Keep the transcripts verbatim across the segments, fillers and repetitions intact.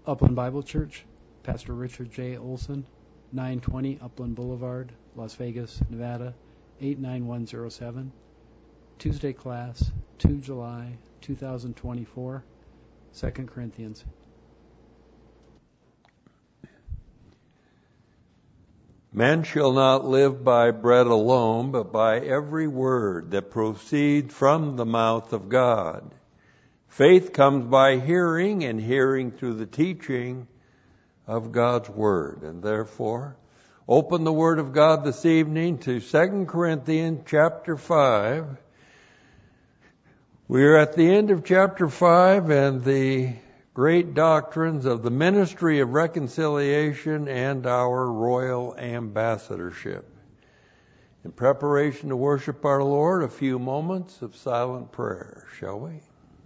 Upland Bible Church, Pastor Richard J. Olson, nine twenty Upland Boulevard, Las Vegas, Nevada, eight nine one zero seven. Tuesday class, the second of July, two thousand twenty-four, Second Corinthians. Men shall not live by bread alone, but by every word that proceeds from the mouth of God. Faith comes by hearing, and hearing through the teaching of God's Word. And therefore, open the Word of God this evening to Second Corinthians chapter five. We are at the end of chapter five and the great doctrines of the ministry of reconciliation and our royal ambassadorship. In preparation to worship our Lord, a few moments of silent prayer, shall we?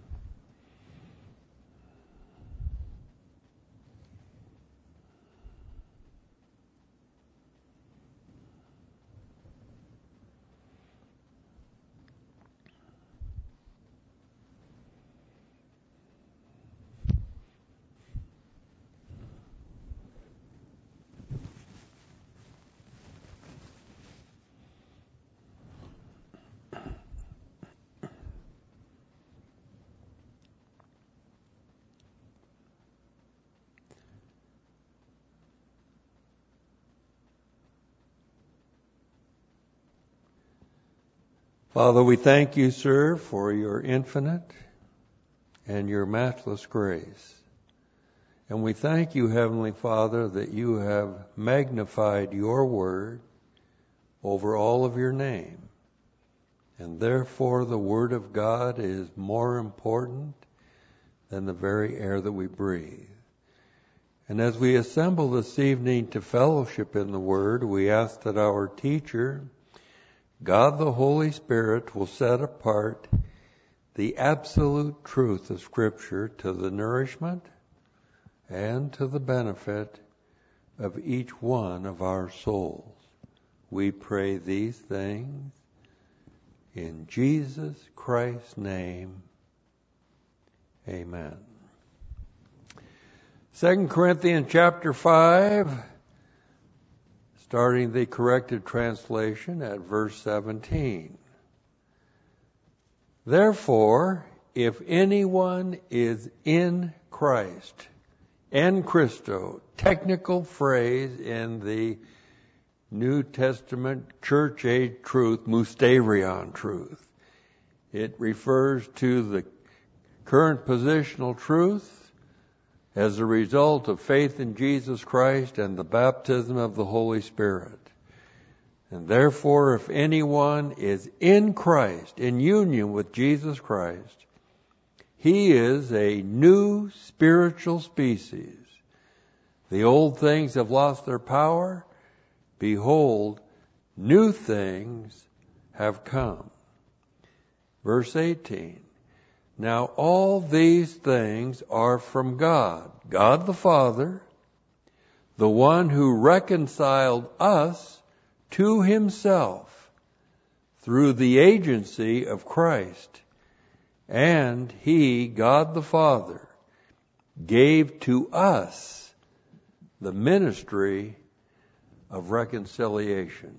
Father, we thank you, sir, for your infinite and your matchless grace. And we thank you, Heavenly Father, that you have magnified your word over all of your name. And therefore the word of God is more important than the very air that we breathe. And as we assemble this evening to fellowship in the word, we ask that our teacher, God the Holy Spirit, will set apart the absolute truth of Scripture to the nourishment and to the benefit of each one of our souls. We pray these things in Jesus Christ's name. Amen. Second Corinthians chapter five, starting the corrected translation at verse seventeen. Therefore, if anyone is in Christ, en Christo, technical phrase in the New Testament church age truth, musterion truth. It refers to the current positional truth as a result of faith in Jesus Christ and the baptism of the Holy Spirit. And therefore, if anyone is in Christ, in union with Jesus Christ, he is a new spiritual species. The old things have lost their power. Behold, new things have come. Verse eighteen. Now all these things are from God, God the Father, the one who reconciled us to himself through the agency of Christ. And he, God the Father, gave to us the ministry of reconciliation.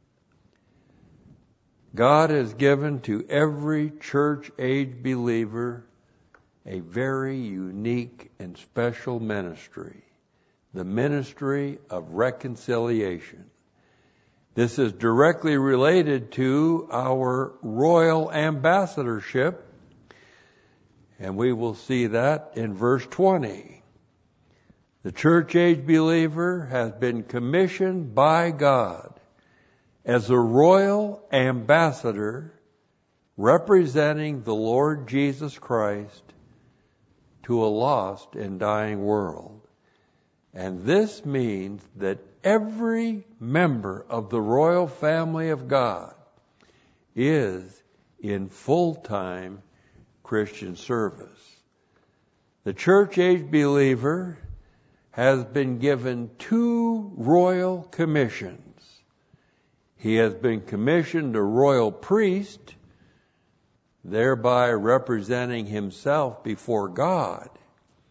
God has given to every church age believer a very unique and special ministry, the ministry of reconciliation. This is directly related to our royal ambassadorship, and we will see that in verse twenty. The church age believer has been commissioned by God as a royal ambassador representing the Lord Jesus Christ to a lost and dying world. And this means that every member of the royal family of God is in full-time Christian service. The church age believer has been given two royal commissions. He has been commissioned a royal priest, thereby representing himself before God.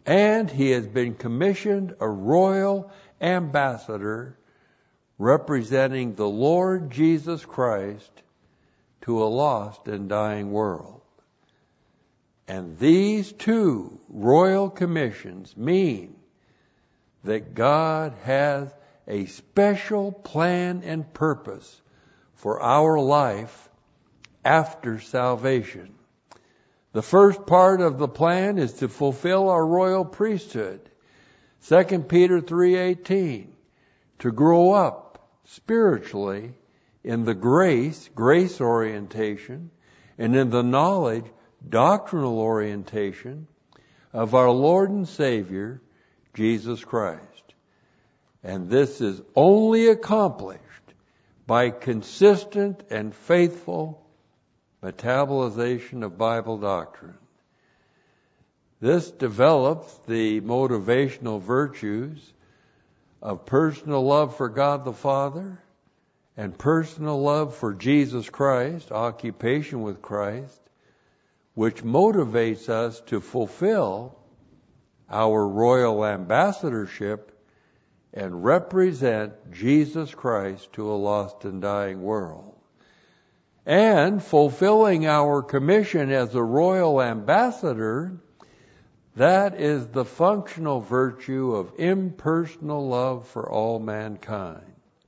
And he has been commissioned a royal ambassador representing the Lord Jesus Christ to a lost and dying world. And these two royal commissions mean that God has a special plan and purpose for our life after salvation. The first part of the plan is to fulfill our royal priesthood. Second Peter three eighteen, to grow up spiritually in the grace, grace orientation, and in the knowledge, doctrinal orientation of our Lord and Savior, Jesus Christ. And this is only accomplished by consistent and faithful metabolization of Bible doctrine. This develops the motivational virtues of personal love for God the Father and personal love for Jesus Christ, occupation with Christ, which motivates us to fulfill our royal ambassadorship and represent Jesus Christ to a lost and dying world. And fulfilling our commission as a royal ambassador, that is the functional virtue of impersonal love for all mankind.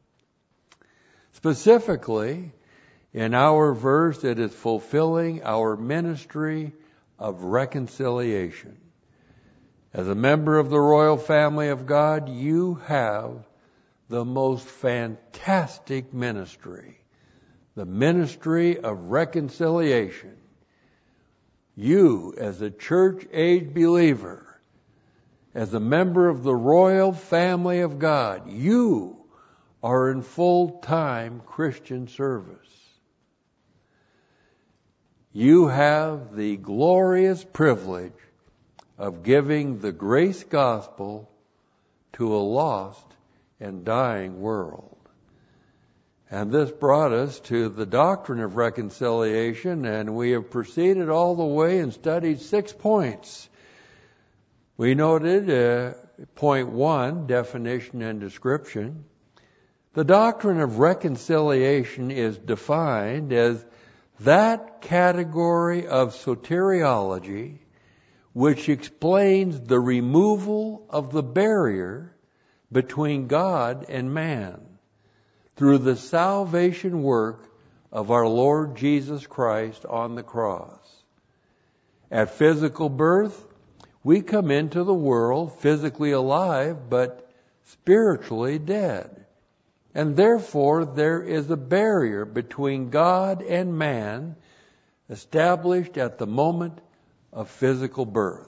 Specifically, in our verse, it is fulfilling our ministry of reconciliation. As a member of the royal family of God, you have the most fantastic ministry, the ministry of reconciliation. You, as a church-age believer, as a member of the royal family of God, you are in full-time Christian service. You have the glorious privilege of giving the grace gospel to a lost and dying world. And this brought us to the doctrine of reconciliation, and we have proceeded all the way and studied six points. We noted uh, point one, definition and description. The doctrine of reconciliation is defined as that category of soteriology which explains the removal of the barrier between God and man through the salvation work of our Lord Jesus Christ on the cross. At physical birth, we come into the world physically alive, but spiritually dead. And therefore, there is a barrier between God and man established at the moment of physical birth.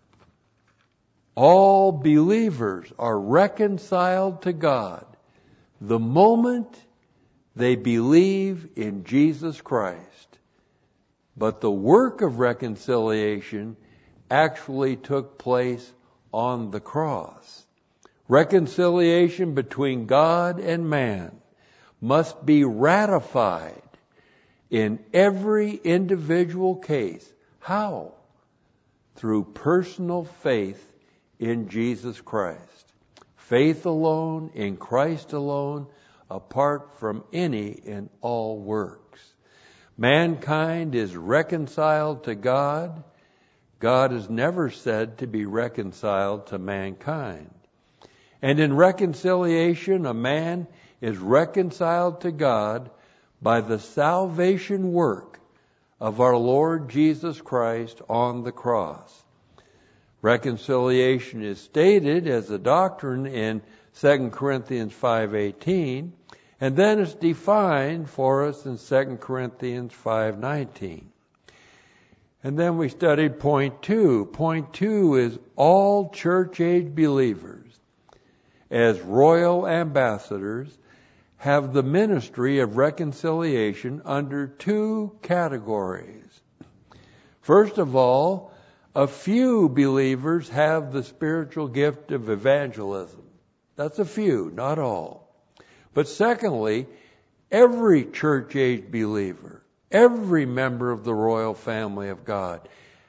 All believers are reconciled to God the moment they believe in Jesus Christ. But the work of reconciliation actually took place on the cross. Reconciliation between God and man must be ratified in every individual case. How? Through personal faith in Jesus Christ. Faith alone, in Christ alone, apart from any and all works. Mankind is reconciled to God. God is never said to be reconciled to mankind. And in reconciliation, a man is reconciled to God by the salvation work of our Lord Jesus Christ on the cross. Reconciliation is stated as a doctrine in Second Corinthians five eighteen, and then it's defined for us in Second Corinthians five nineteen. And then we studied point two. Point two is all church-age believers, as royal ambassadors, have the ministry of reconciliation under two categories. First of all, a few believers have the spiritual gift of evangelism. That's a few, not all. But secondly, every church-age believer, every member of the royal family of God,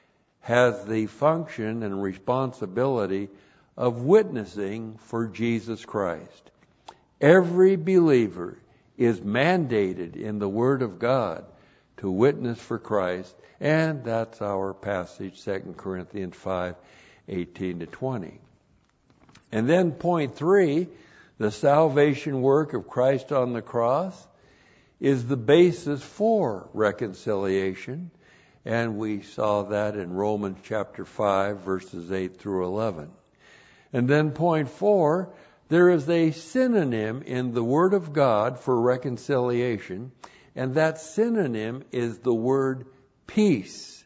has the function and responsibility of witnessing for Jesus Christ. Every believer is mandated in the Word of God to witness for Christ, and that's our passage, Second Corinthians five, eighteen to twenty. And then point three, the salvation work of Christ on the cross is the basis for reconciliation, and we saw that in Romans chapter five, verses eight through eleven. And then point four, there is a synonym in the Word of God for reconciliation, and that synonym is the word peace.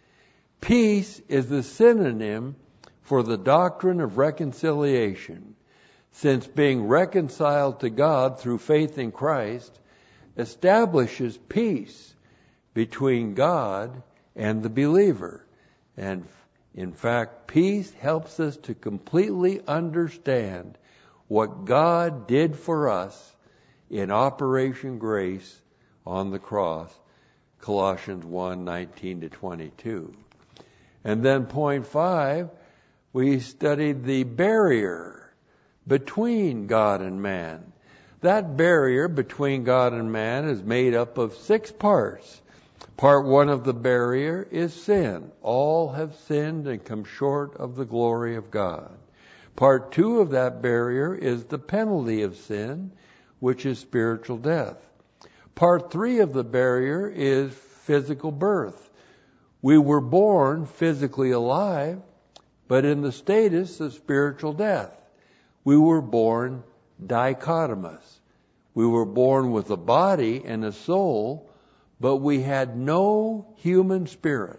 Peace is the synonym for the doctrine of reconciliation, since being reconciled to God through faith in Christ establishes peace between God and the believer. And in fact, peace helps us to completely understand what God did for us in Operation Grace on the cross, Colossians one, nineteen to twenty-two. And then point five, we studied the barrier between God and man. That barrier between God and man is made up of six parts. Part one of the barrier is sin. All have sinned and come short of the glory of God. Part two of that barrier is the penalty of sin, which is spiritual death. Part three of the barrier is physical birth. We were born physically alive, but in the status of spiritual death. We were born dichotomous. We were born with a body and a soul, but we had no human spirit.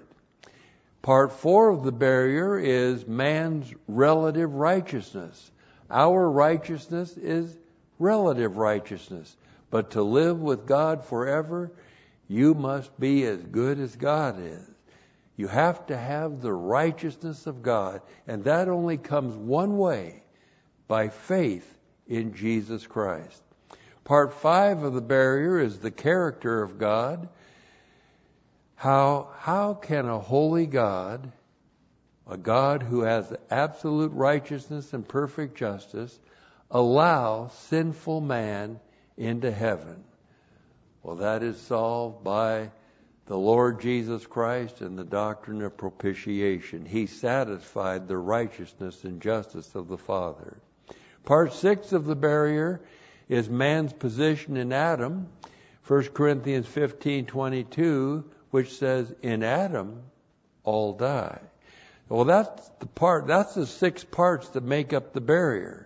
Part four of the barrier is man's relative righteousness. Our righteousness is relative righteousness. But to live with God forever, you must be as good as God is. You have to have the righteousness of God, and that only comes one way, by faith in Jesus Christ. Part five of the barrier is the character of God. How, how can a holy God, a God who has absolute righteousness and perfect justice, allow sinful man into heaven? Well, that is solved by the Lord Jesus Christ and the doctrine of propitiation. He satisfied the righteousness and justice of the Father. Part six of the barrier is man's position in Adam. First Corinthians fifteen twenty-two, which says, in Adam all die. Well, that's the part, that's the six parts that make up the barrier.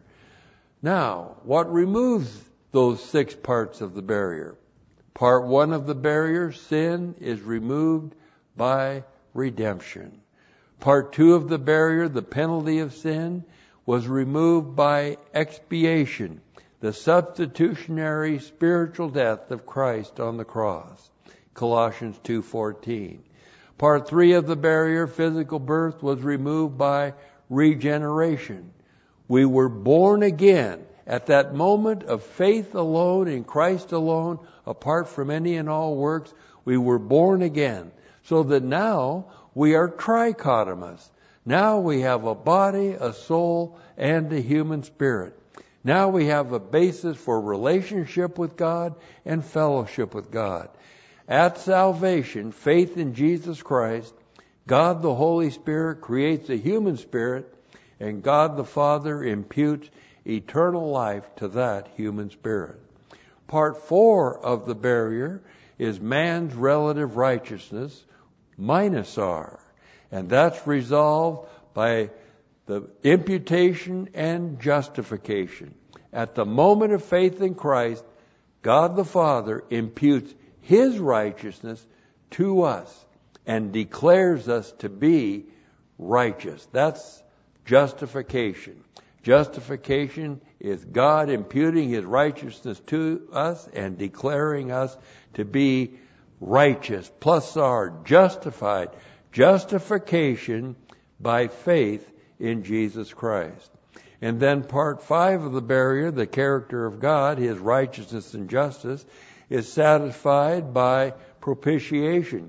Now, what removes those six parts of the barrier? Part one of the barrier, sin, is removed by redemption. Part two of the barrier, the penalty of sin, was removed by expiation, the substitutionary spiritual death of Christ on the cross. Colossians two fourteen. Part three of the barrier, physical birth, was removed by regeneration. We were born again at that moment of faith alone, in Christ alone, apart from any and all works. We were born again, so that now we are trichotomous. Now we have a body, a soul, and a human spirit. Now we have a basis for relationship with God and fellowship with God. At salvation, faith in Jesus Christ, God the Holy Spirit creates a human spirit, and God the Father imputes eternal life to that human spirit. Part four of the barrier is man's relative righteousness minus R, and that's resolved by the imputation and justification. At the moment of faith in Christ, God the Father imputes His righteousness to us and declares us to be righteous. That's justification. Justification is God imputing His righteousness to us and declaring us to be righteous. Plus our justified. Justification by faith in Jesus Christ. And then part five of the barrier, the character of God, His righteousness and justice, is satisfied by propitiation.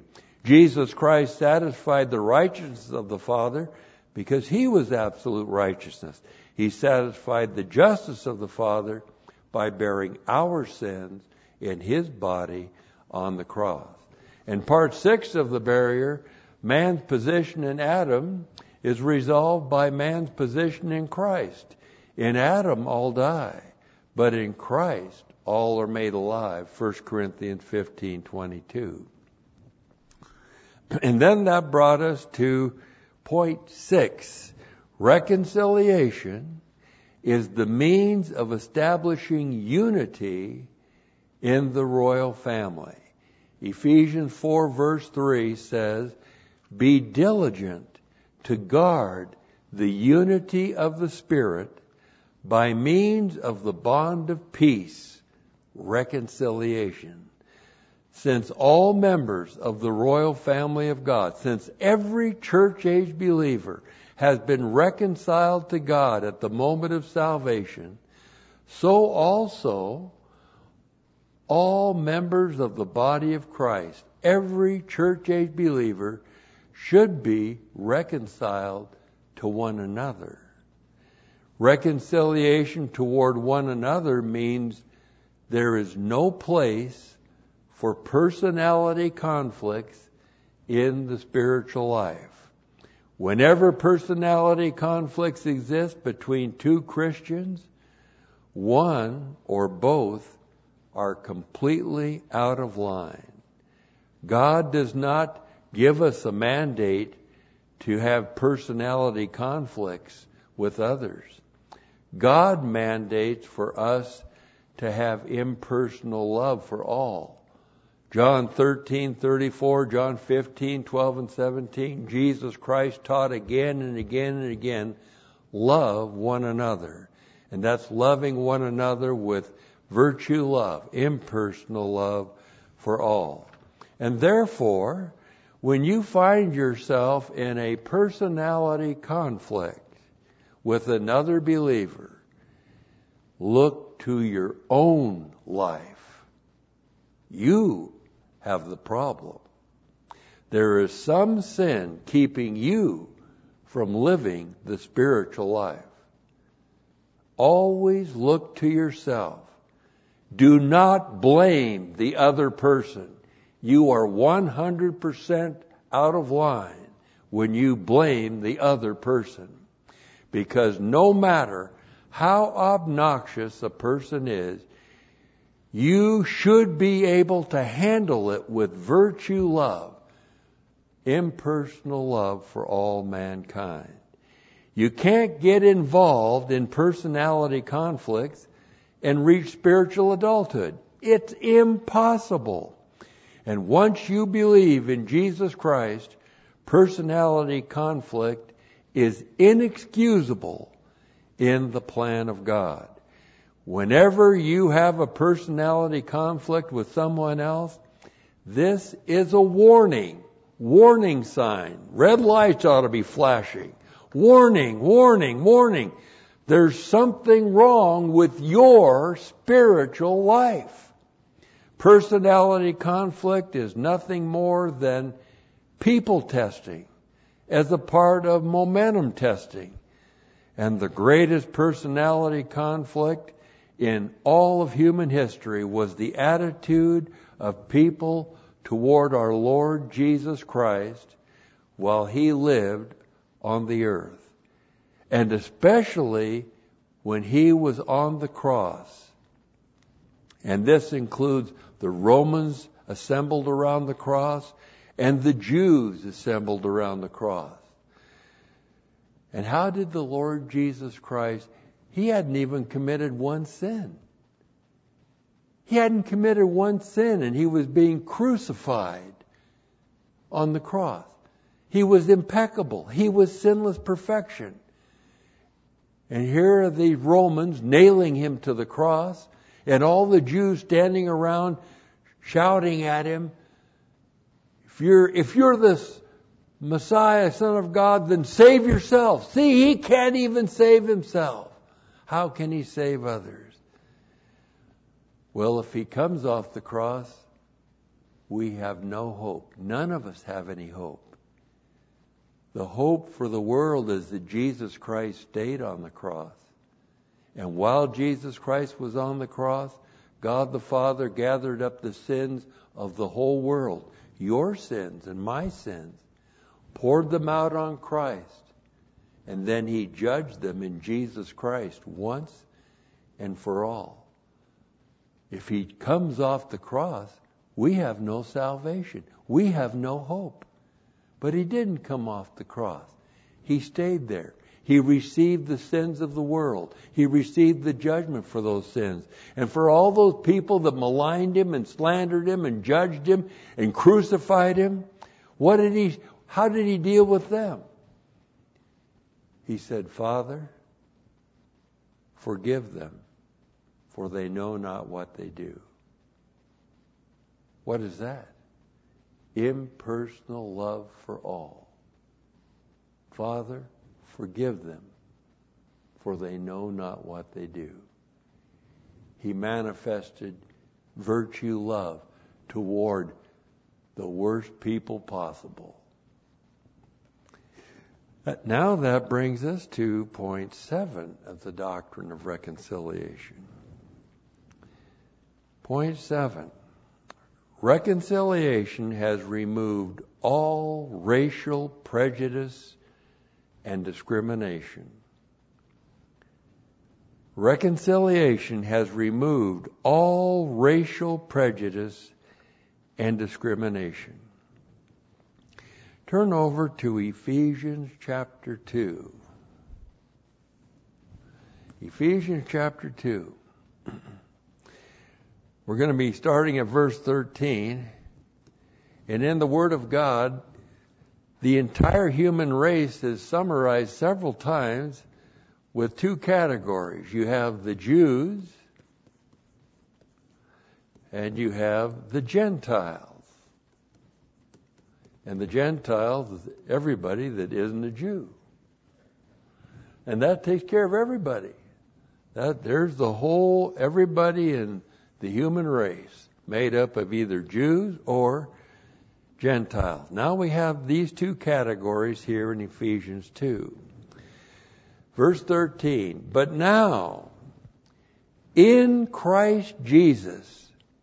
Jesus Christ satisfied the righteousness of the Father because he was absolute righteousness. He satisfied the justice of the Father by bearing our sins in his body on the cross. And part six of the barrier, man's position in Adam, is resolved by man's position in Christ. In Adam all die, but in Christ all are made alive. First Corinthians fifteen twenty-two. And then that brought us to point six. Reconciliation is the means of establishing unity in the royal family. Ephesians four verse three says, "Be diligent to guard the unity of the Spirit by means of the bond of peace," reconciliation. Since all members of the royal family of God, since every church-age believer has been reconciled to God at the moment of salvation, so also all members of the body of Christ, every church-age believer, should be reconciled to one another. Reconciliation toward one another means there is no place for personality conflicts in the spiritual life. Whenever personality conflicts exist between two Christians, one or both are completely out of line. God does not give us a mandate to have personality conflicts with others. God mandates for us to have impersonal love for all. John thirteen thirty-four, John fifteen twelve and seventeen, Jesus Christ taught again and again and again, love one another. And that's loving one another with virtue love, impersonal love for all. And therefore, when you find yourself in a personality conflict with another believer, look to your own life. You have the problem. There is some sin keeping you from living the spiritual life. Always look to yourself. Do not blame the other person. You are one hundred percent out of line when you blame the other person. Because no matter how obnoxious a person is, you should be able to handle it with virtue love, impersonal love for all mankind. You can't get involved in personality conflicts and reach spiritual adulthood. It's impossible. And once you believe in Jesus Christ, personality conflict is inexcusable in the plan of God. Whenever you have a personality conflict with someone else, this is a warning, warning sign. Red lights ought to be flashing. Warning, warning, warning. There's something wrong with your spiritual life. Personality conflict is nothing more than people testing as a part of momentum testing. And the greatest personality conflict in all of human history was the attitude of people toward our Lord Jesus Christ while he lived on the earth. And especially when he was on the cross. And this includes the Romans assembled around the cross and the Jews assembled around the cross. And how did the Lord Jesus Christ, he hadn't even committed one sin. He hadn't committed one sin and he was being crucified on the cross. He was impeccable. He was sinless perfection. And here are these Romans nailing him to the cross and all the Jews standing around shouting at him, if you're, if you're this Messiah, Son of God, then save yourself. See, he can't even save himself. How can he save others? Well, if he comes off the cross, we have no hope. None of us have any hope. The hope for the world is that Jesus Christ stayed on the cross. And while Jesus Christ was on the cross, God the Father gathered up the sins of the whole world, your sins and my sins, poured them out on Christ, and then He judged them in Jesus Christ once and for all. If He comes off the cross, we have no salvation. We have no hope. But He didn't come off the cross. He stayed there. He received the sins of the world. He received the judgment for those sins. And for all those people that maligned Him and slandered Him and judged Him and crucified Him, what did He, how did He deal with them? He said, Father, forgive them, for they know not what they do. What is that? Impersonal love for all. Father, forgive them, for they know not what they do. He manifested virtue love toward the worst people possible. Now that brings us to point seven of the doctrine of reconciliation. Point seven. Reconciliation has removed all racial prejudice and discrimination. Reconciliation has removed all racial prejudice and discrimination. Turn over to Ephesians chapter two. Ephesians chapter two. We're going to be starting at verse thirteen. And in the Word of God, the entire human race is summarized several times with two categories. You have the Jews and you have the Gentiles. And the Gentiles is everybody that isn't a Jew. And that takes care of everybody. That there's the whole, everybody in the human race made up of either Jews or Gentiles. Now we have these two categories here in Ephesians two. Verse thirteen, but now, in Christ Jesus,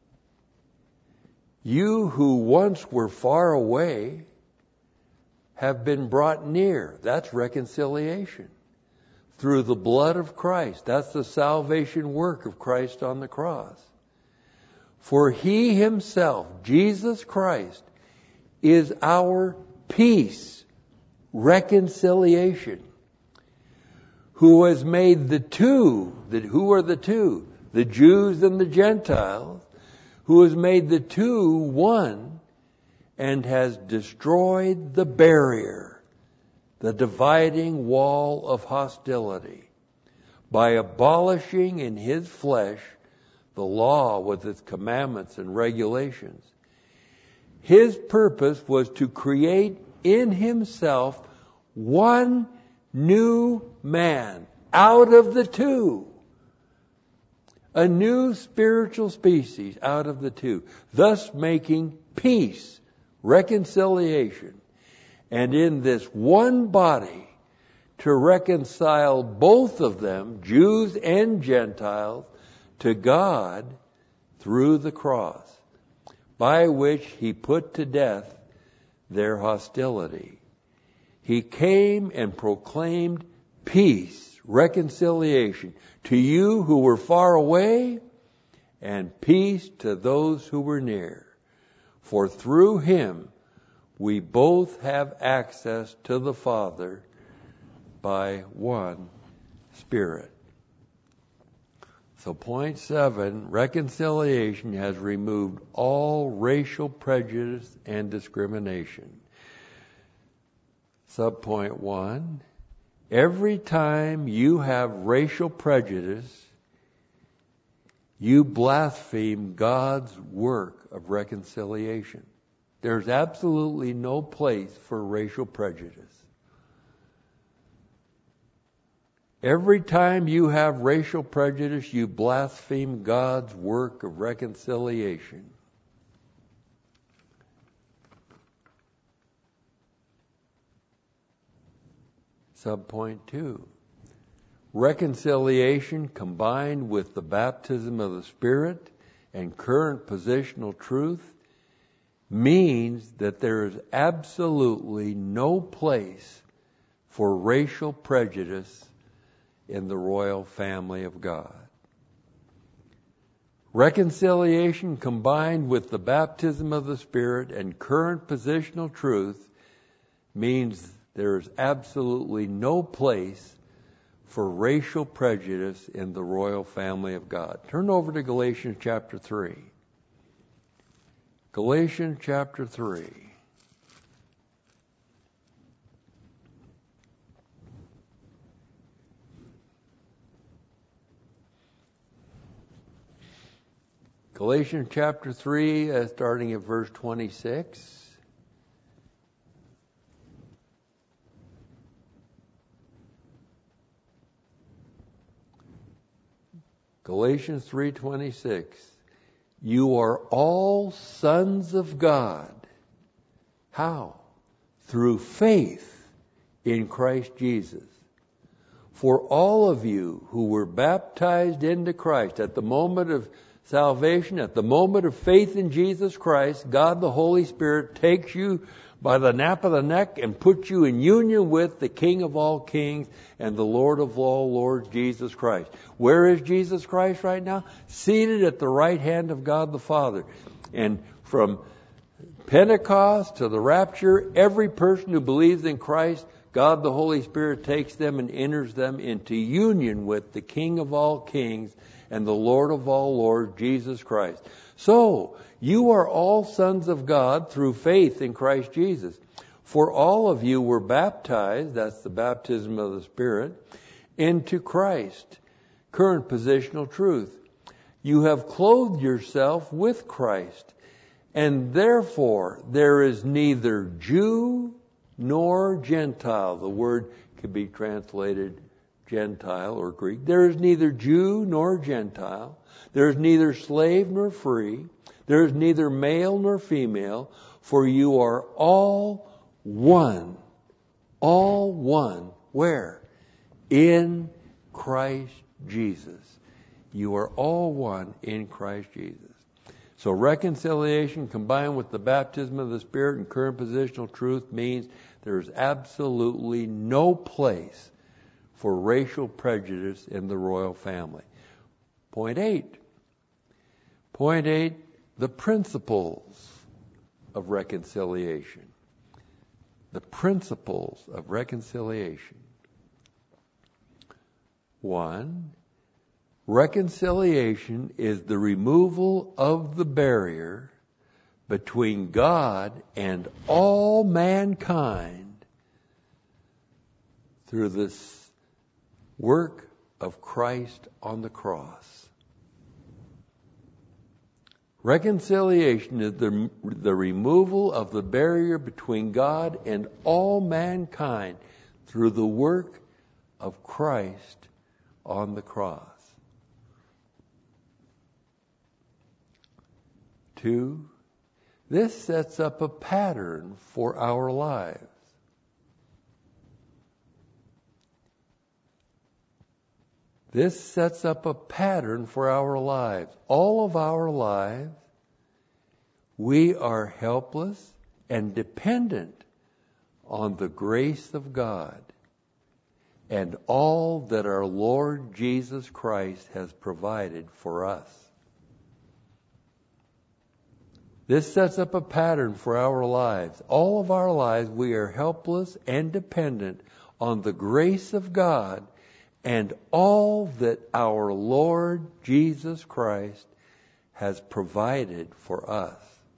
you who once were far away have been brought near. That's reconciliation. Through the blood of Christ. That's the salvation work of Christ on the cross. For He Himself, Jesus Christ, is our peace, reconciliation, who has made the two, that who are the two? The Jews and the Gentiles, who has made the two one and has destroyed the barrier, the dividing wall of hostility, by abolishing in His flesh the law with its commandments and regulations. His purpose was to create in Himself one new man out of the two. A new spiritual species out of the two. Thus making peace, reconciliation. And in this one body to reconcile both of them, Jews and Gentiles, to God through the cross, by which He put to death their hostility. He came and proclaimed peace, reconciliation to you who were far away, and peace to those who were near. For through Him we both have access to the Father by one Spirit. So point seven, reconciliation has removed all racial prejudice and discrimination. Subpoint one, every time you have racial prejudice, you blaspheme God's work of reconciliation. There's absolutely no place for racial prejudice. Every time you have racial prejudice, you blaspheme God's work of reconciliation. Subpoint two. Reconciliation combined with the baptism of the Spirit and current positional truth means that there is absolutely no place for racial prejudice in the royal family of God. Reconciliation combined with the baptism of the Spirit and current positional truth means there is absolutely no place for racial prejudice in the royal family of God. Turn over to Galatians chapter three. Galatians chapter three. Galatians chapter three, uh, starting at verse twenty-six. Galatians three twenty-six. You are all sons of God. How? Through faith in Christ Jesus. For all of you who were baptized into Christ at the moment of salvation, at the moment of faith in Jesus Christ, God the Holy Spirit takes you by the nape of the neck and puts you in union with the King of all kings and the Lord of all lords, Jesus Christ. Where is Jesus Christ right now? Seated at the right hand of God the Father. And from Pentecost to the rapture, every person who believes in Christ, God the Holy Spirit takes them and enters them into union with the King of all kings and the Lord of all lords, Jesus Christ. So, you are all sons of God through faith in Christ Jesus. For all of you were baptized, that's the baptism of the Spirit, into Christ. Current positional truth. You have clothed yourself with Christ. And therefore, there is neither Jew nor Gentile. The word could be translated Gentile or Greek. There is neither Jew nor Gentile. There is neither slave nor free. There is neither male nor female, for you are all one. All one. Where? In Christ Jesus. You are all one in Christ Jesus. So reconciliation combined with the baptism of the Spirit and current positional truth means there is absolutely no place for racial prejudice in the royal family. Point eight. Point eight, the principles of reconciliation. The principles of reconciliation. One, reconciliation is the removal of the barrier between God and all mankind through this work of Christ on the cross. Reconciliation is the, the removal of the barrier between God and all mankind through the work of Christ on the cross. Two, this sets up a pattern for our lives. This sets up a pattern for our lives. All of our lives, we are helpless and dependent on the grace of God and all that our Lord Jesus Christ has provided for us. This sets up a pattern for our lives. All of our lives, we are helpless and dependent on the grace of God and all that our Lord Jesus Christ has provided for us.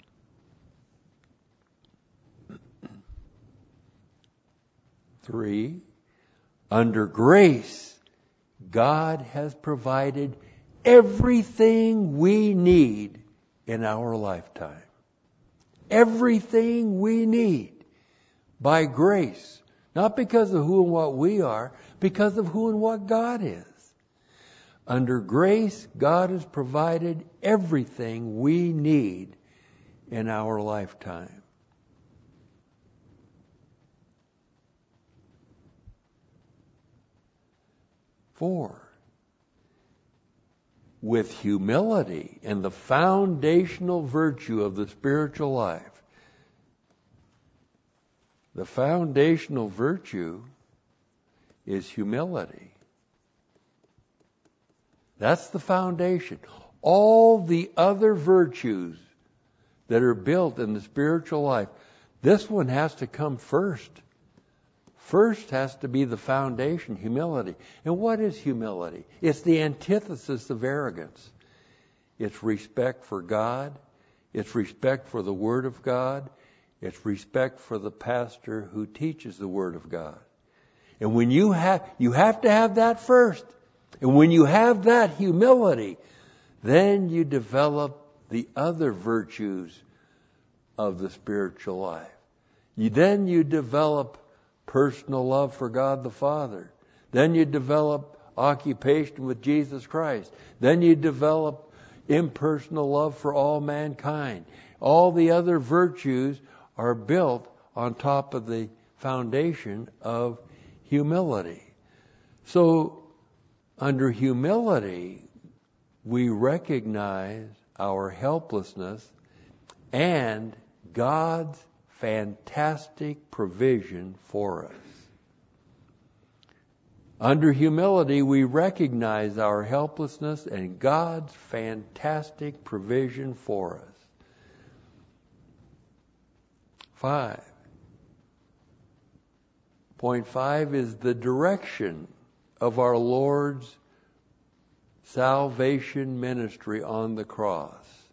Three, under grace, God has provided everything we need in our lifetime. Everything we need by grace. Not because of who and what we are, because of who and what God is. Under grace, God has provided everything we need in our lifetime. Four, with humility and the foundational virtue of the spiritual life. The foundational virtue is humility. That's the foundation. All the other virtues that are built in the spiritual life, this one has to come first. First has to be the foundation, humility. And what is humility? It's the antithesis of arrogance. It's respect for God. It's respect for the Word of God. It's respect for the pastor who teaches the Word of God. And when you have, you have to have that first. And when you have that humility, then you develop the other virtues of the spiritual life. You, then you develop personal love for God the Father. Then you develop occupation with Jesus Christ. Then you develop impersonal love for all mankind. All the other virtues are built on top of the foundation of humility. So, under humility, we recognize our helplessness and God's fantastic provision for us. Under humility, we recognize our helplessness and God's fantastic provision for us. Five. Point five is the direction of our Lord's salvation ministry on the cross.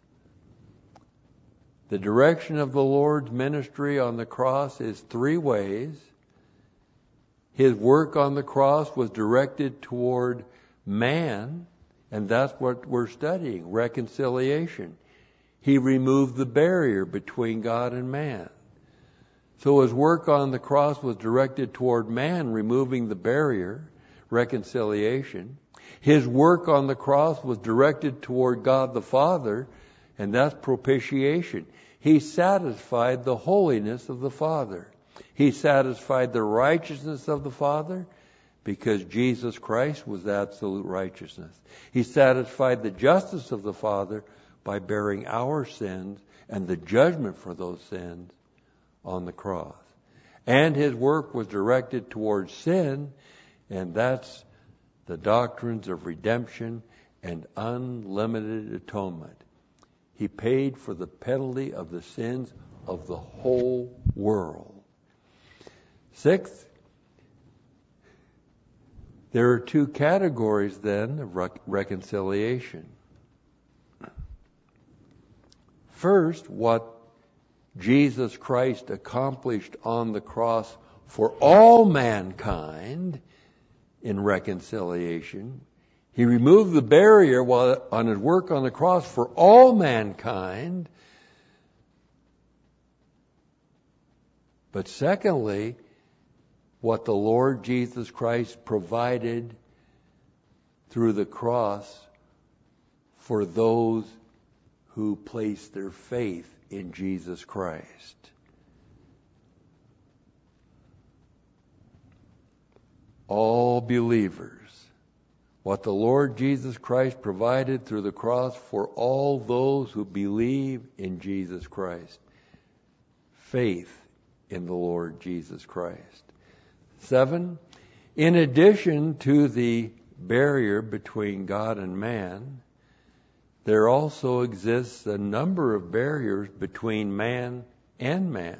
The direction of the Lord's ministry on the cross is three ways. His work on the cross was directed toward man, and that's what we're studying, reconciliation. He removed the barrier between God and man. So his work on the cross was directed toward man, removing the barrier, reconciliation. His work on the cross was directed toward God the Father, and that's propitiation. He satisfied the holiness of the Father. He satisfied the righteousness of the Father because Jesus Christ was absolute righteousness. He satisfied the justice of the Father by bearing our sins and the judgment for those sins on the cross. And his work was directed towards sin, and that's the doctrines of redemption and unlimited atonement. He paid for the penalty of the sins of the whole world. Sixth, there are two categories then of rec- reconciliation. First, what Jesus Christ accomplished on the cross for all mankind in reconciliation. He removed the barrier while on his work on the cross for all mankind. But secondly, what the Lord Jesus Christ provided through the cross for those who place their faith in Jesus Christ. All believers. What the Lord Jesus Christ provided through the cross for all those who believe in Jesus Christ. Faith in the Lord Jesus Christ. Seven, in addition to the barrier between God and man, there also exists a number of barriers between man and man.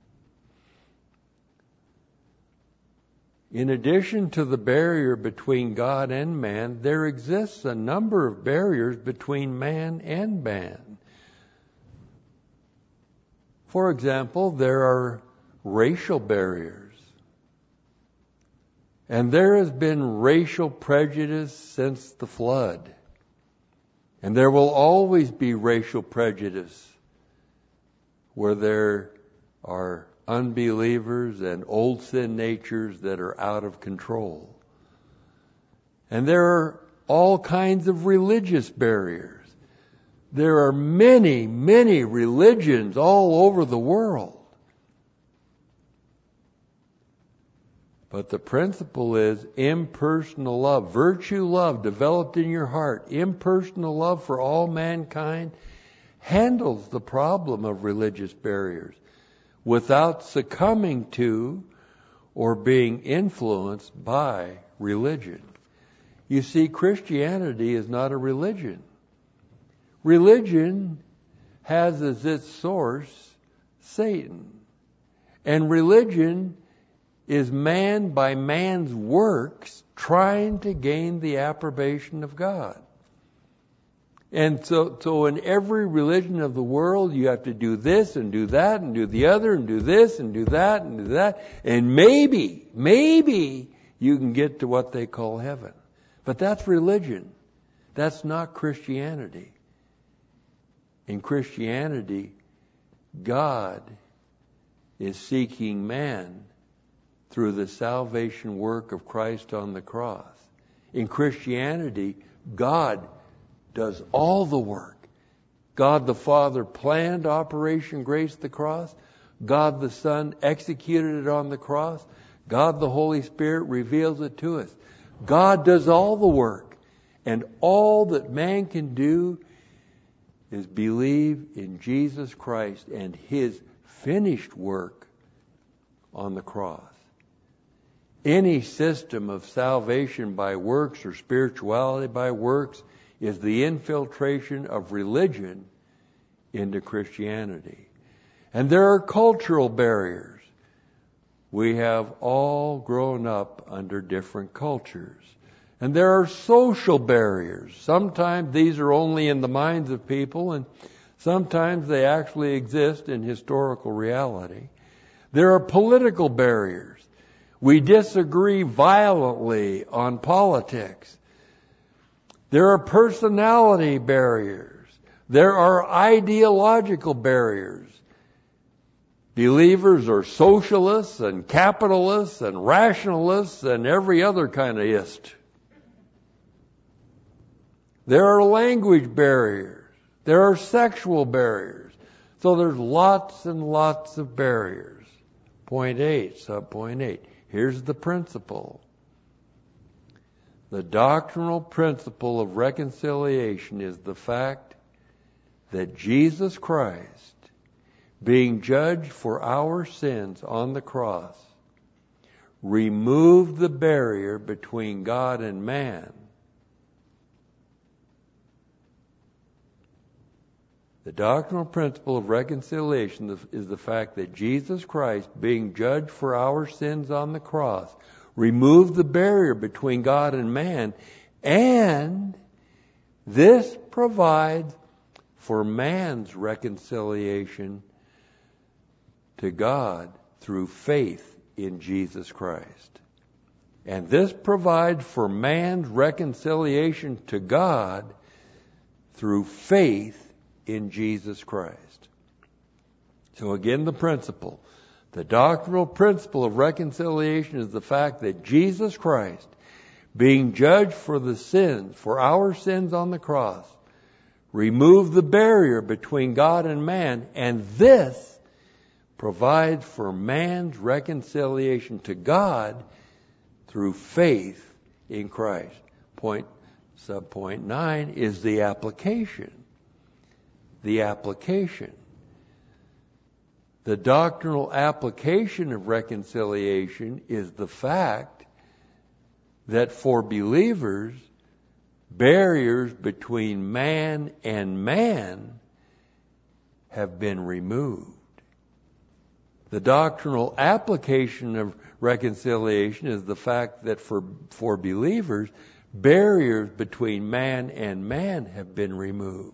In addition to the barrier between God and man, there exists a number of barriers between man and man. For example, there are racial barriers. And there has been racial prejudice since the flood. And there will always be racial prejudice where there are unbelievers and old sin natures that are out of control. And there are all kinds of religious barriers. There are many, many religions all over the world. But the principle is impersonal love, virtue love developed in your heart, impersonal love for all mankind handles the problem of religious barriers without succumbing to or being influenced by religion. You see, Christianity is not a religion. Religion has as its source Satan. And religion is man by man's works trying to gain the approbation of God. And so, so in every religion of the world, you have to do this and do that and do the other and do this and do that and do that. And maybe, maybe you can get to what they call heaven. But that's religion. That's not Christianity. In Christianity, God is seeking man through the salvation work of Christ on the cross. In Christianity, God does all the work. God the Father planned Operation Grace the Cross. God the Son executed it on the cross. God the Holy Spirit reveals it to us. God does all the work. And all that man can do is believe in Jesus Christ and His finished work on the cross. Any system of salvation by works or spirituality by works is the infiltration of religion into Christianity. And there are cultural barriers. We have all grown up under different cultures. And there are social barriers. Sometimes these are only in the minds of people, and sometimes they actually exist in historical reality. There are political barriers. We disagree violently on politics. There are personality barriers. There are ideological barriers. Believers are socialists and capitalists and rationalists and every other kind of ist. There are language barriers. There are sexual barriers. So there's lots and lots of barriers. Point eight, sub point eight. Here's the principle. The doctrinal principle of reconciliation is the fact that Jesus Christ, being judged for our sins on the cross, removed the barrier between God and man. The doctrinal principle of reconciliation is the fact that Jesus Christ, being judged for our sins on the cross, removed the barrier between God and man, and this provides for man's reconciliation to God through faith in Jesus Christ. And this provides for man's reconciliation to God through faith in Jesus Christ. So again, the principle. The doctrinal principle of reconciliation is the fact that Jesus Christ, being judged for the sins, for our sins on the cross, removed the barrier between God and man, and this provides for man's reconciliation to God through faith in Christ. Point, sub point nine is the application. The application. The doctrinal application of reconciliation is the fact that for believers, barriers between man and man have been removed. The doctrinal application of reconciliation is the fact that for, for believers, barriers between man and man have been removed.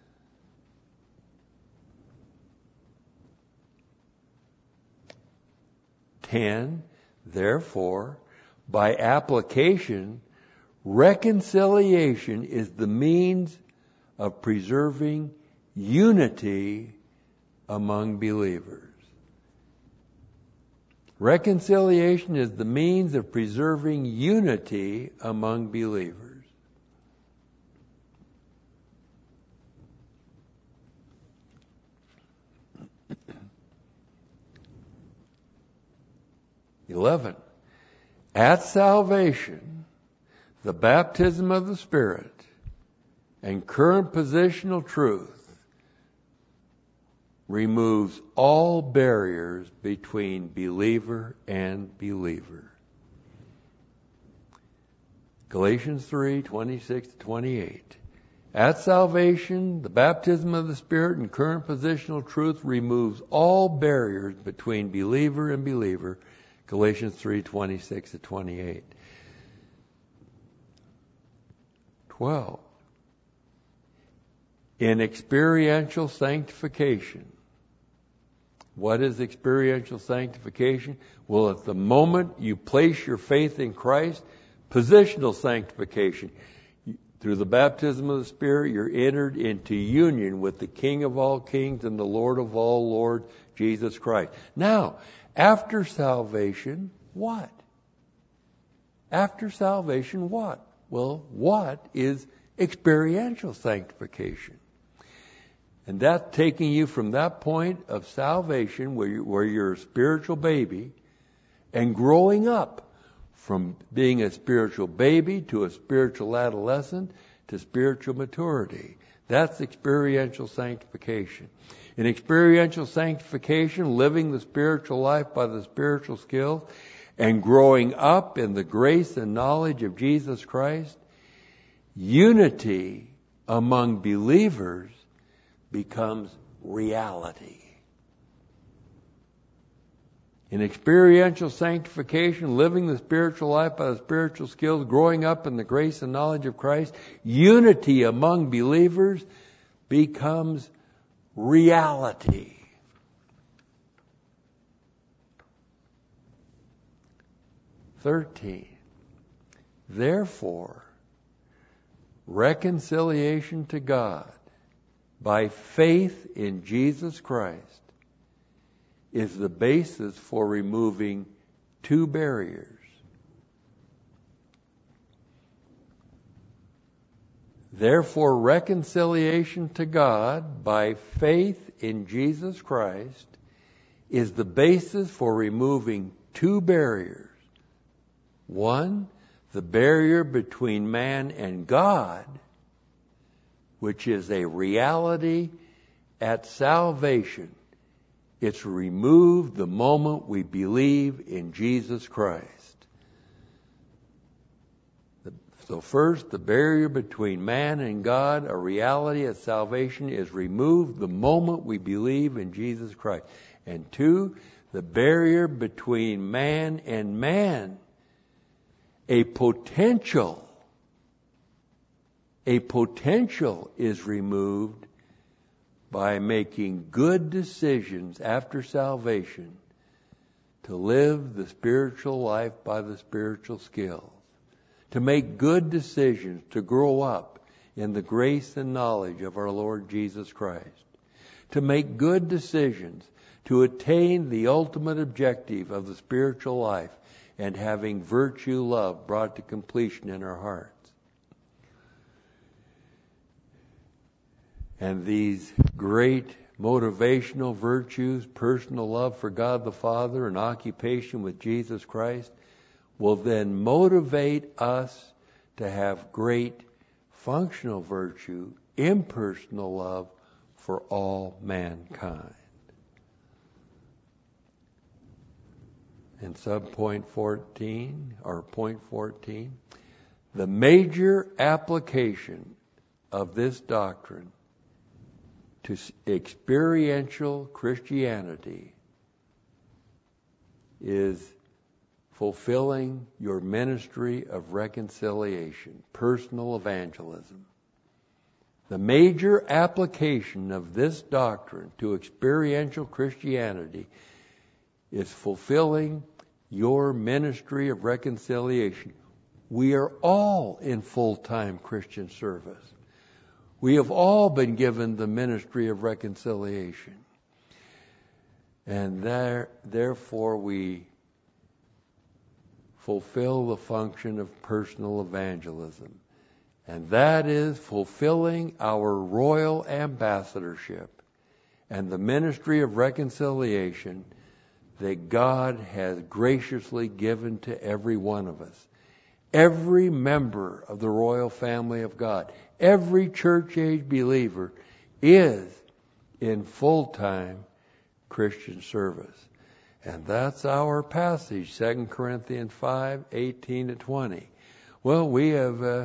ten. Therefore, by application, reconciliation is the means of preserving unity among believers. Reconciliation is the means of preserving unity among believers. eleven. At salvation, the baptism of the Spirit and current positional truth removes all barriers between believer and believer. Galatians three, twenty-six to twenty-eight. At salvation, the baptism of the Spirit and current positional truth removes all barriers between believer and believer. Galatians three, twenty-six to twenty-eight. twelve. In experiential sanctification. What is experiential sanctification? Well, at the moment you place your faith in Christ, positional sanctification. Through the baptism of the Spirit, you're entered into union with the King of all kings and the Lord of all lords, Jesus Christ. Now, after salvation, what? After salvation, what? Well, what is experiential sanctification? And that's taking you from that point of salvation where, you, where you're a spiritual baby and growing up from being a spiritual baby to a spiritual adolescent to spiritual maturity. That's experiential sanctification. In experiential sanctification, living the spiritual life by the spiritual skills and growing up in the grace and knowledge of Jesus Christ, unity among believers becomes reality. In experiential sanctification, living the spiritual life by the spiritual skills, growing up in the grace and knowledge of Christ, unity among believers becomes reality. thirteen. Therefore, reconciliation to God by faith in Jesus Christ is the basis for removing two barriers. Therefore, reconciliation to God by faith in Jesus Christ is the basis for removing two barriers. One, the barrier between man and God, which is a reality at salvation. It's removed the moment we believe in Jesus Christ. So first, the barrier between man and God, a reality at salvation, is removed the moment we believe in Jesus Christ. And two, the barrier between man and man, a potential, a potential is removed by making good decisions after salvation to live the spiritual life by the spiritual skills, to make good decisions to grow up in the grace and knowledge of our Lord Jesus Christ, to make good decisions to attain the ultimate objective of the spiritual life and having virtue love brought to completion in our hearts. And these great motivational virtues, personal love for God the Father and occupation with Jesus Christ, will then motivate us to have great functional virtue, impersonal love for all mankind. In subpoint fourteen, or point fourteen, the major application of this doctrine to experiential Christianity is fulfilling your ministry of reconciliation, personal evangelism. The major application of this doctrine to experiential Christianity is fulfilling your ministry of reconciliation. We are all in full-time Christian service. We have all been given the ministry of reconciliation. And there, therefore we fulfill the function of personal evangelism. And that is fulfilling our royal ambassadorship and the ministry of reconciliation that God has graciously given to every one of us. Every member of the royal family of God, every church-age believer is in full-time Christian service. And that's our passage, Second Corinthians five, eighteen to twenty. Well, we have uh,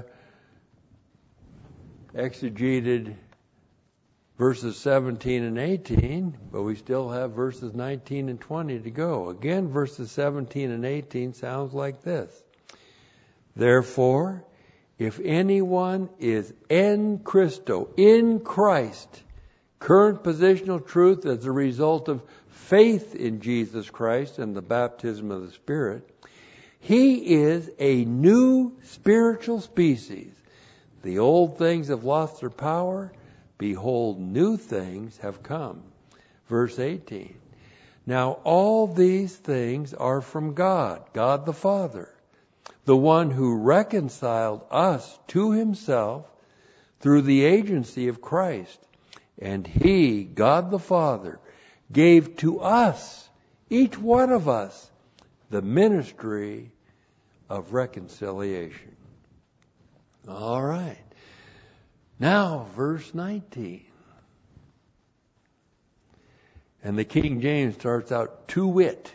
exegeted verses seventeen and eighteen, but we still have verses nineteen and twenty to go. Again, verses seventeen and eighteen sounds like this. Therefore, if anyone is en Christo, in Christ, current positional truth as a result of faith in Jesus Christ and the baptism of the Spirit, he is a new spiritual species. The old things have lost their power. Behold, new things have come. Verse eighteen. Now all these things are from God, God the Father, the one who reconciled us to himself through the agency of Christ. And he, God the Father, gave to us, each one of us, the ministry of reconciliation. All right. Now, verse nineteen. And the King James starts out, to wit.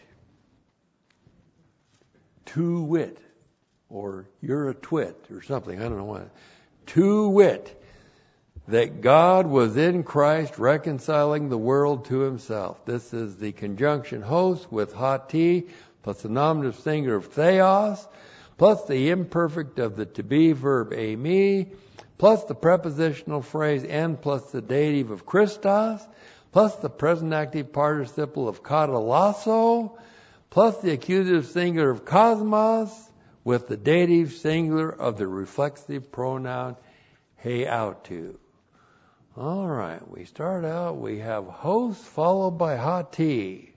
To wit. Or you're a twit or something. I don't know what. To wit. That God was in Christ reconciling the world to himself. This is the conjunction host with hati, plus the nominative singular of theos, plus the imperfect of the to be verb eimi, plus the prepositional phrase en, plus the dative of Christos, plus the present active participle of katalasso, plus the accusative singular of cosmos, with the dative singular of the reflexive pronoun heiautu. All right, we start out, we have host followed by hati.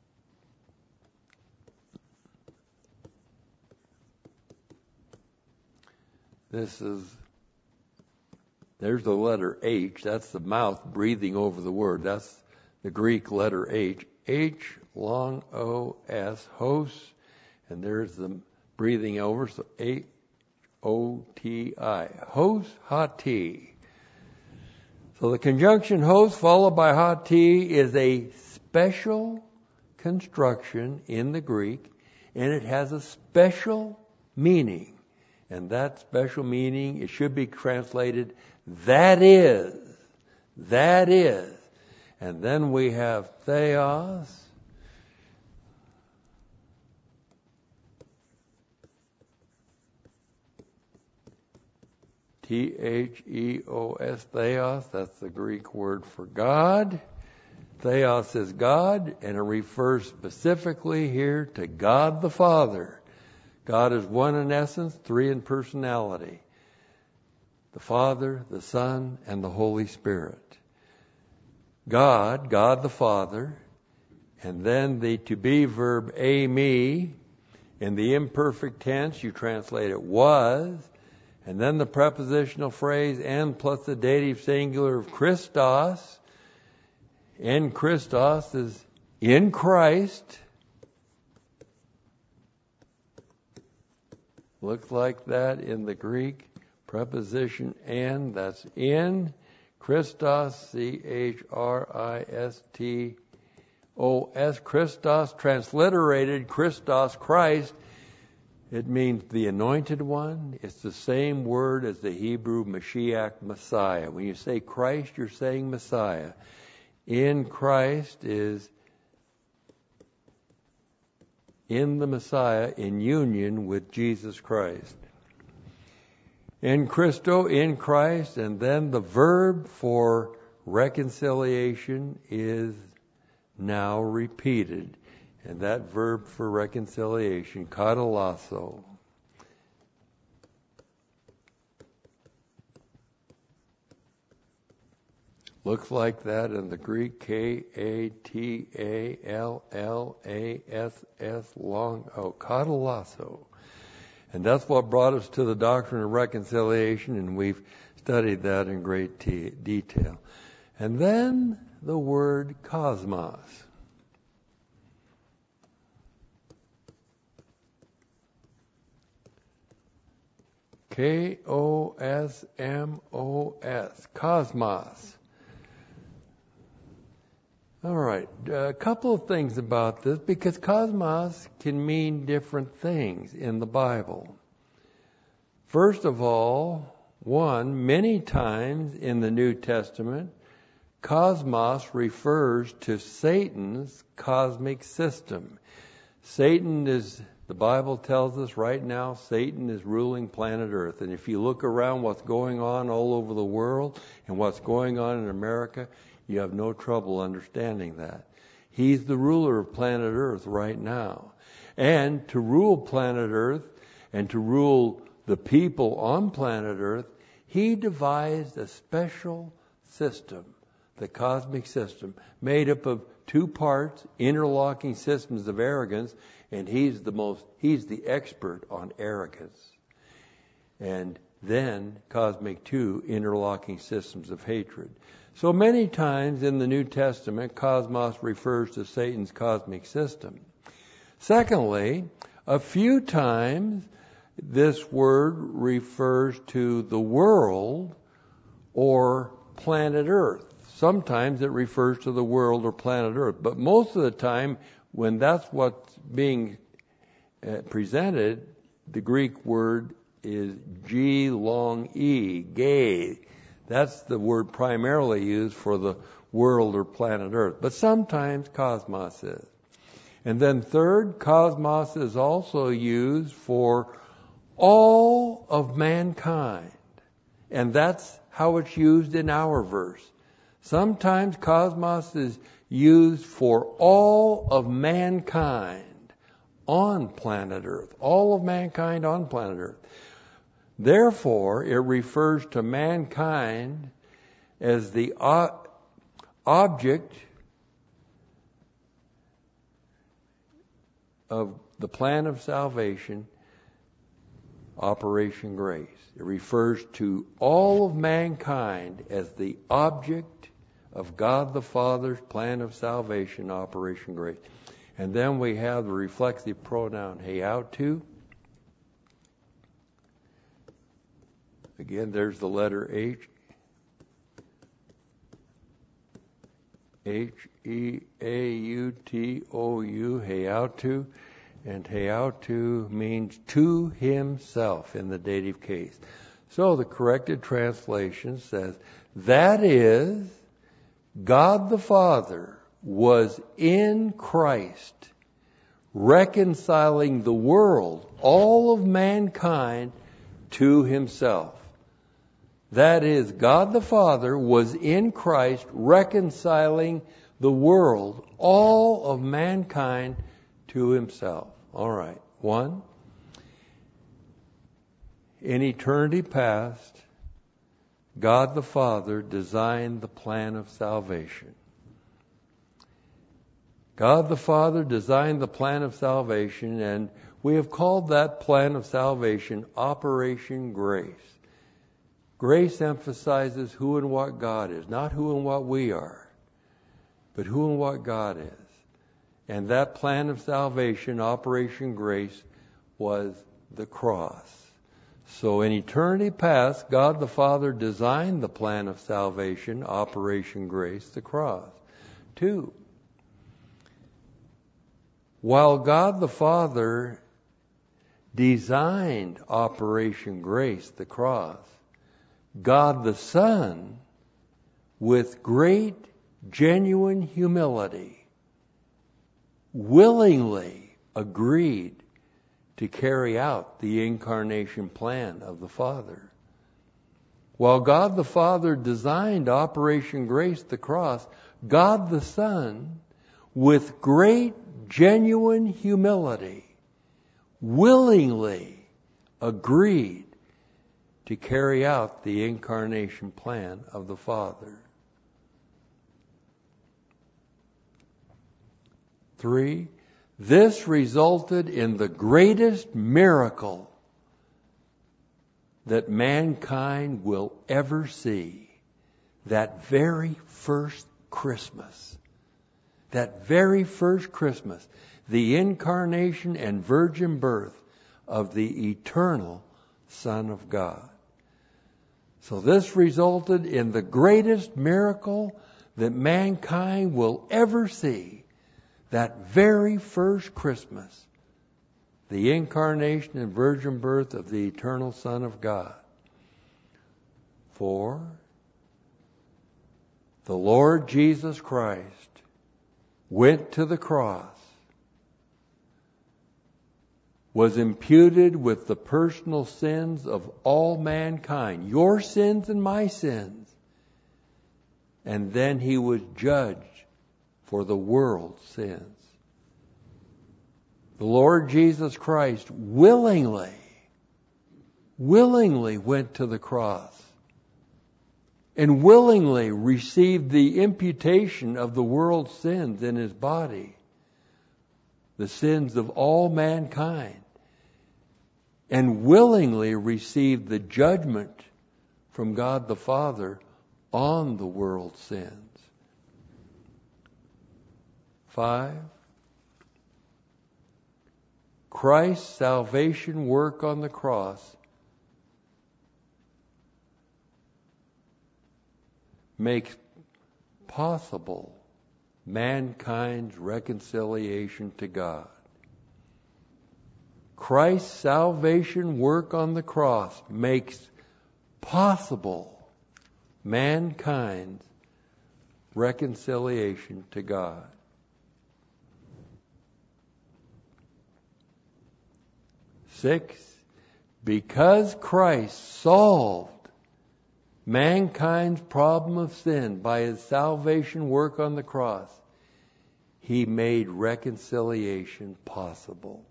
This is, there's the letter H, that's the mouth breathing over the word. That's the Greek letter H. H, long O, S, host, and there's the breathing over, so H O T I. Host, hati. So the conjunction host followed by hati is a special construction in the Greek, and it has a special meaning. And that special meaning, it should be translated, that is, that is. And then we have theos, T H E O S, theos, that's the Greek word for God. Theos is God, and it refers specifically here to God the Father. God is one in essence, three in personality. The Father, the Son, and the Holy Spirit. God, God the Father, and then the to be verb eimi, in the imperfect tense you translate it was, and then the prepositional phrase en plus the dative singular of Christos. En Christos is in Christ. Looks like that in the Greek. Preposition en, that's in. Christos, C H R I S T O S. Christos, transliterated Christos, Christ. It means the anointed one. It's the same word as the Hebrew Mashiach, Messiah. When you say Christ, you're saying Messiah. In Christ is in the Messiah in union with Jesus Christ. In Christo, in Christ, and then the verb for reconciliation is now repeated. And that verb for reconciliation, katalasso. Looks like that in the Greek, K A T A L L A S S, long O, katalasso. And that's what brought us to the doctrine of reconciliation, and we've studied that in great t- detail. And then the word cosmos. K O S M O S. Cosmos. All right. A couple of things about this, because cosmos can mean different things in the Bible. First of all, one, many times in the New Testament, cosmos refers to Satan's cosmic system. Satan is, the Bible tells us right now, Satan is ruling planet Earth. And if you look around what's going on all over the world and what's going on in America, you have no trouble understanding that. He's the ruler of planet Earth right now. And to rule planet Earth and to rule the people on planet Earth, he devised a special system, the cosmic system, made up of two parts, interlocking systems of arrogance, and he's the most, he's the expert on arrogance. And then cosmic two, interlocking systems of hatred. So many times in the New Testament, cosmos refers to Satan's cosmic system. Secondly, a few times this word refers to the world or planet Earth. Sometimes it refers to the world or planet Earth, but most of the time when that's what's being uh, presented, the Greek word is G long E, gay. That's the word primarily used for the world or planet Earth, but sometimes cosmos is. And then third, cosmos is also used for all of mankind, and that's how it's used in our verse. Sometimes cosmos is used for all of mankind on planet Earth. All of mankind on planet Earth. Therefore, it refers to mankind as the o- object of the plan of salvation, Operation Grace. It refers to all of mankind as the object of God the Father's plan of salvation, Operation Grace. And then we have the reflexive pronoun heiautu. Again, there's the letter H. H E A U T O U, heiautu. And heiautu means to himself in the dative case. So the corrected translation says, that is, God the Father was in Christ, reconciling the world, all of mankind, to himself. That is, God the Father was in Christ, reconciling the world, all of mankind, to himself. All right. One, in eternity past, God the Father designed the plan of salvation. God the Father designed the plan of salvation, and we have called that plan of salvation Operation Grace. Grace emphasizes who and what God is, not who and what we are, but who and what God is. And that plan of salvation, Operation Grace, was the cross. So in eternity past, God the Father designed the plan of salvation, Operation Grace, the cross. Two, while God the Father designed Operation Grace, the cross, God the Son, with great, genuine humility, willingly agreed to carry out the incarnation plan of the Father. While God the Father designed Operation Grace, the cross, God the Son, with great, genuine humility, willingly agreed to carry out the incarnation plan of the Father. Three, this resulted in the greatest miracle that mankind will ever see. That very first Christmas. That very first Christmas. The incarnation and virgin birth of the eternal Son of God. So this resulted in the greatest miracle that mankind will ever see. That very first Christmas, the incarnation and virgin birth of the eternal Son of God. For the Lord Jesus Christ went to the cross, was imputed with the personal sins of all mankind, your sins and my sins, and then he was judged for the world's sins. The Lord Jesus Christ willingly, willingly went to the cross and willingly received the imputation of the world's sins in his body, the sins of all mankind, and willingly received the judgment from God the Father on the world's sins. Five, Christ's salvation work on the cross makes possible mankind's reconciliation to God. Christ's salvation work on the cross makes possible mankind's reconciliation to God. Six, because Christ solved mankind's problem of sin by his salvation work on the cross, he made reconciliation possible.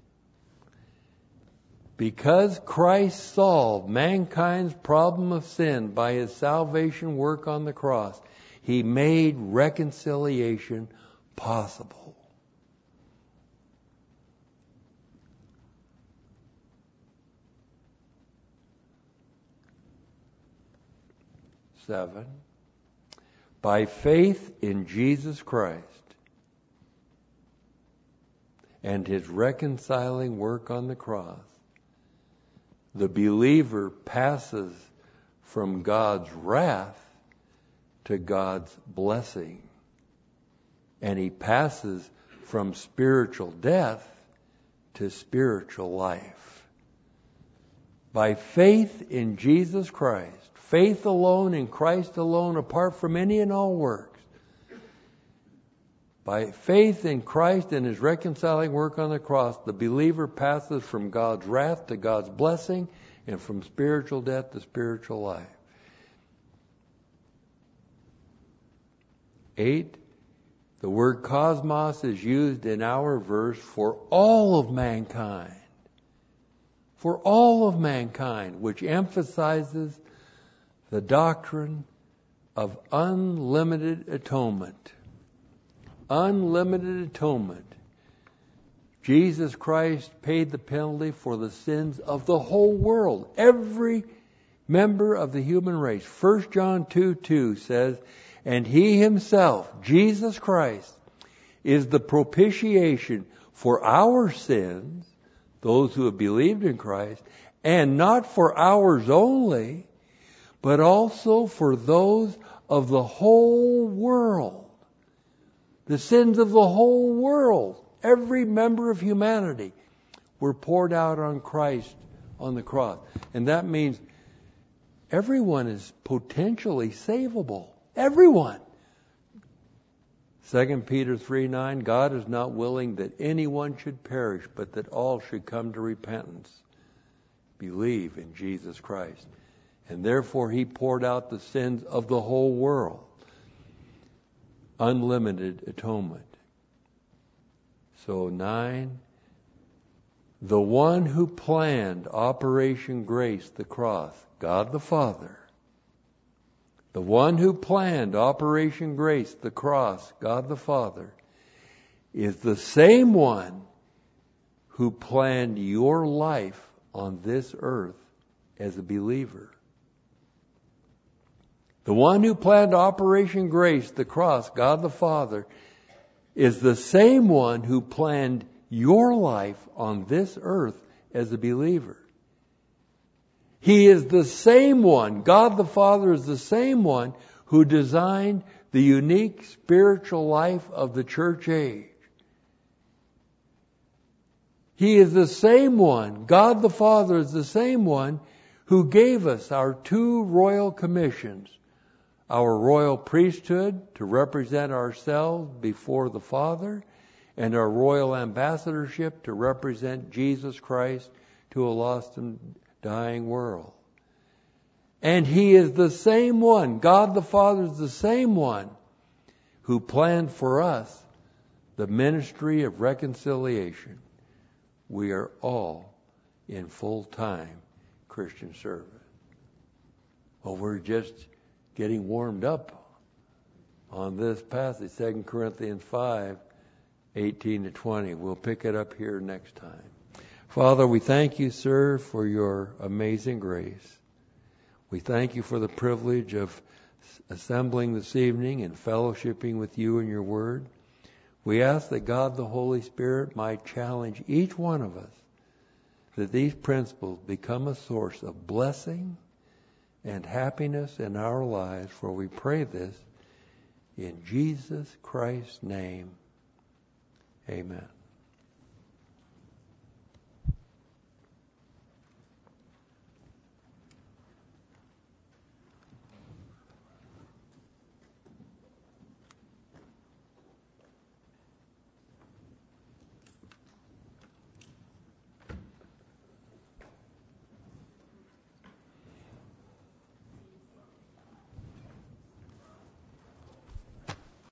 Because Christ solved mankind's problem of sin by his salvation work on the cross, he made reconciliation possible. Seven, by faith in Jesus Christ and his reconciling work on the cross, the believer passes from God's wrath to God's blessing. And he passes from spiritual death to spiritual life. By faith in Jesus Christ, faith alone in Christ alone, apart from any and all works. By faith in Christ and his reconciling work on the cross, the believer passes from God's wrath to God's blessing and from spiritual death to spiritual life. Eight, the word cosmos is used in our verse for all of mankind. For all of mankind, which emphasizes the doctrine of unlimited atonement. Unlimited atonement. Jesus Christ paid the penalty for the sins of the whole world. Every member of the human race. First John two two says, and he himself, Jesus Christ, is the propitiation for our sins, those who have believed in Christ, and not for ours only, but also for those of the whole world. The sins of the whole world, every member of humanity, were poured out on Christ on the cross. And that means everyone is potentially savable. Everyone. Second Peter three nine, God is not willing that anyone should perish, but that all should come to repentance. Believe in Jesus Christ. And therefore he poured out the sins of the whole world. Unlimited atonement. So nine, the one who planned Operation Grace, the cross, God the Father. The one who planned Operation Grace, the cross, God the Father, is the same one who planned your life on this earth as a believer. The one who planned Operation Grace, the cross, God the Father, is the same one who planned your life on this earth as a believer. He is the same one. God the Father is the same one who designed the unique spiritual life of the church age. He is the same one. God the Father is the same one who gave us our two royal commissions. Our royal priesthood to represent ourselves before the Father, and our royal ambassadorship to represent Jesus Christ to a lost and dying world. And He is the same one, God the Father is the same one who planned for us the ministry of reconciliation. We are all in full-time Christian service. Well, we're just getting warmed up on this passage, Second Corinthians five, eighteen to twenty. We'll pick it up here next time. Father, we thank you, sir, for your amazing grace. We thank you for the privilege of assembling this evening and fellowshipping with you and your word. We ask that God the Holy Spirit might challenge each one of us, that these principles become a source of blessing and happiness in our lives, for we pray this in Jesus Christ's name. Amen.